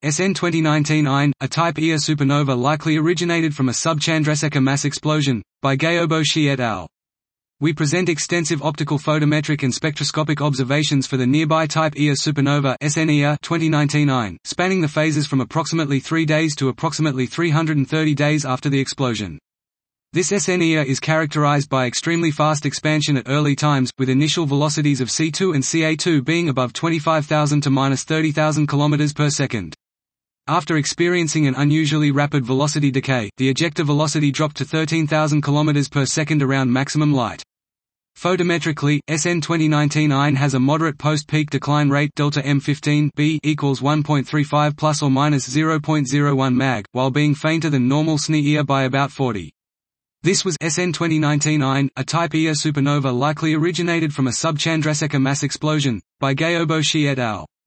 SN 2019-IN, a Type Ia supernova likely originated from a sub-Chandrasekhar mass explosion, by Gayoboshi et al. We present extensive optical photometric and spectroscopic observations for the nearby Type Ia supernova SN 2019-IN, spanning the phases from approximately 3 days to approximately 330 days after the explosion. This SN is characterized by extremely fast expansion at early times, with initial velocities of C2 and Ca2 being above 25,000 to -30,000 km per second. After experiencing an unusually rapid velocity decay, the ejector velocity dropped to 13,000 km per second around maximum light. Photometrically, SN 2019-IN has a moderate post-peak decline rate delta M15 b equals 1.35 plus or minus 0.01 mag, while being fainter than normal SN Ia by about 40. This was SN 2019-IN, a Type Ia supernova likely originated from a sub-Chandrasekhar mass explosion, by Gayoboshi et al.